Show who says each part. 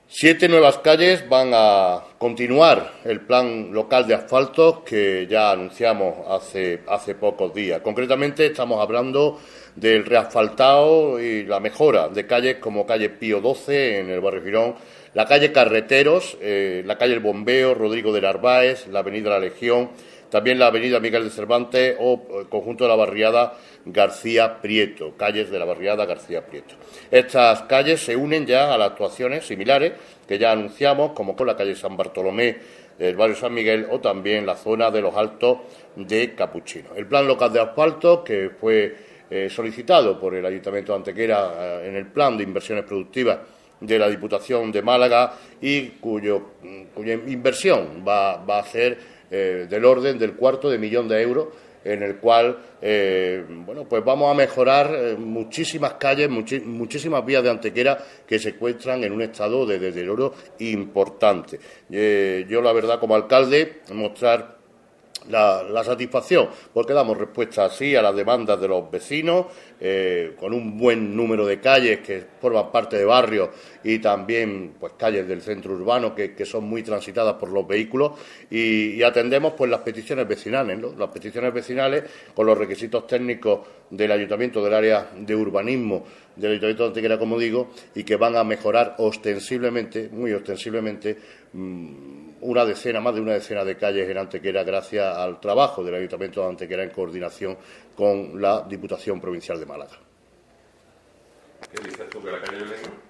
Speaker 1: 7 nuevas calles van a continuar el plan local de asfalto que ya anunciamos hace pocos días. Concretamente estamos hablando del reasfaltado y la mejora de calles como calle Pío XII en el barrio Girón, la calle Carreteros, la calle El Bombeo, Rodrigo de Narváez, la avenida La Legión, también la avenida Miguel de Cervantes o el conjunto de la barriada García Prieto, calles de la barriada García Prieto. Estas calles se unen ya a las actuaciones similares que ya anunciamos, como con la calle San Bartolomé del barrio San Miguel o también la zona de los Altos de Capuchino. El plan local de asfalto, que fue solicitado por el Ayuntamiento de Antequera en el plan de inversiones productivas de la Diputación de Málaga y cuya inversión va a ser del orden del $250.000, en el cual pues vamos a mejorar muchísimas calles, muchísimas vías de Antequera que se encuentran en un estado de deterioro importante. Yo, la verdad, como alcalde, mostrar la satisfacción, porque damos respuesta así a las demandas de los vecinos, con un buen número de calles que forman parte de barrios y también pues calles del centro urbano que son muy transitadas por los vehículos y atendemos pues las peticiones vecinales, ¿no? Las peticiones vecinales con los requisitos técnicos del Ayuntamiento, del área de urbanismo del Ayuntamiento de Antequera, como digo, y que van a mejorar ostensiblemente, muy ostensiblemente, más de una decena de calles en Antequera gracias al trabajo del Ayuntamiento de Antequera en coordinación con la Diputación Provincial de Málaga.
Speaker 2: ¿Qué dices tú que la calle